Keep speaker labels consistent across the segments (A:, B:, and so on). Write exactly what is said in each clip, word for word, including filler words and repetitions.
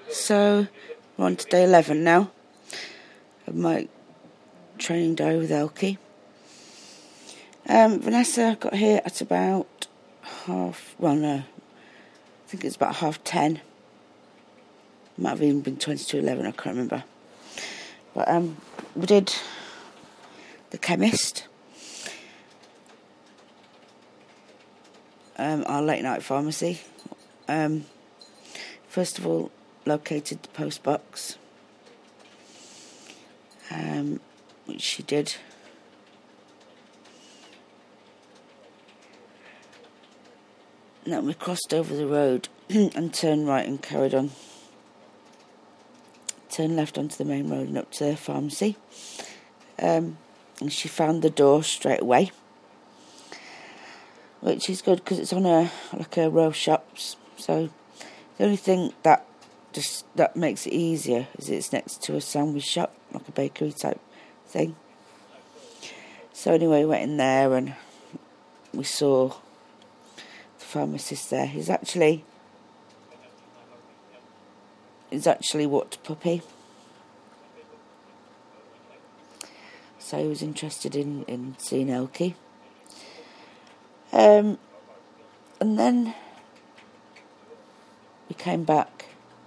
A: So we're on to day eleven now of my training day with Elkie. Um, Vanessa got here at about half, well no, I think it's about half ten. Might have even been twenty to eleven, I can't remember. But um, we did the chemist, um, our late night pharmacy. Um, first of all, located the post box, um, which she did. And then we crossed over the road and turned right and carried on. Turned left onto the main road and up to the pharmacy. Um, and she found the door straight away, which is good because it's on a like a row of shops. So the only thing that just that makes it easier is it's next to a sandwich shop, like a bakery type thing. So anyway, we went in there and we saw the pharmacist there. He's actually he's actually walked a puppy. So he was interested in, in seeing Elkie. Um, and then we came back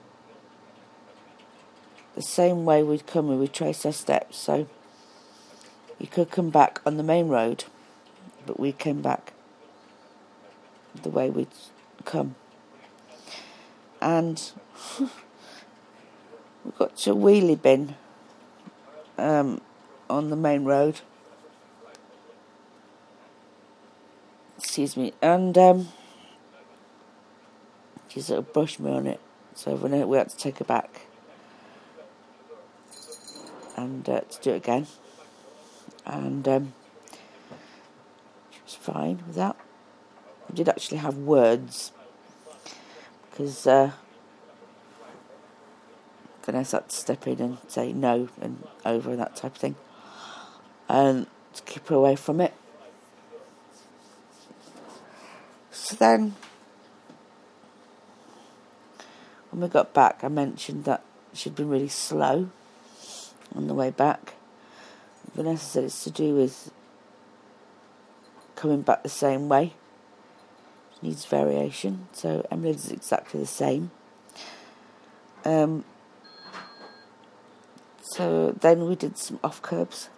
A: the same way we'd come, and we traced our steps. So you could come back on the main road, but we came back the way we'd come. And we got to a wheelie bin um, on the main road. Excuse me. And um, she sort of brushed me on it. So we had to take her back and uh, to do it again. And um, she was fine with that. We did actually have words because uh, Vanessa had to step in and say no and over and that type of thing, and to keep her away from it. So then when we got back, I mentioned that she'd been really slow on the way back. Vanessa said it's to do with coming back the same way. She needs variation. So Emily's exactly the same. Um, so then we did some off curbs,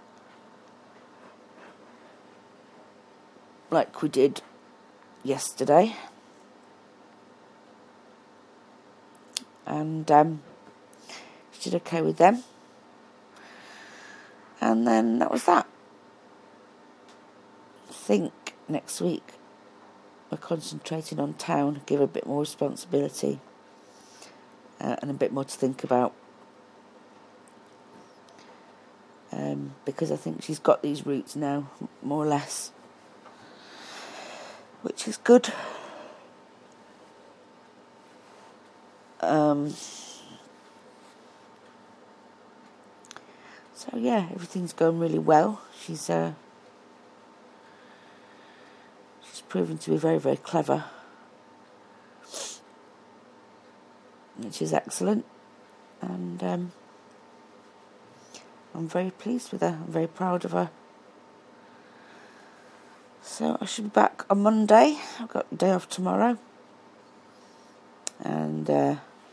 A: like we did yesterday. And um, she did okay with them. And then that was that. I think next week we're concentrating on town, give her a bit more responsibility uh, and a bit more to think about. Um, because I think she's got these routes now, more or less, which is good. Um, so yeah, everything's going really well. She's uh, she's proven to be very, very clever, which is excellent. And um, I'm very pleased with her. I'm very proud of her. So I should be back on Monday. I've got a day off tomorrow. And uh,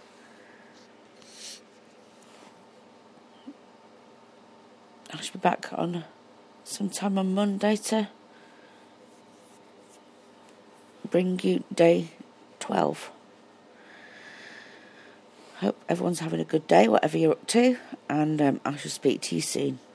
A: I should be back on sometime on Monday to bring you day twelve. Hope everyone's having a good day, whatever you're up to, and um, I shall speak to you soon.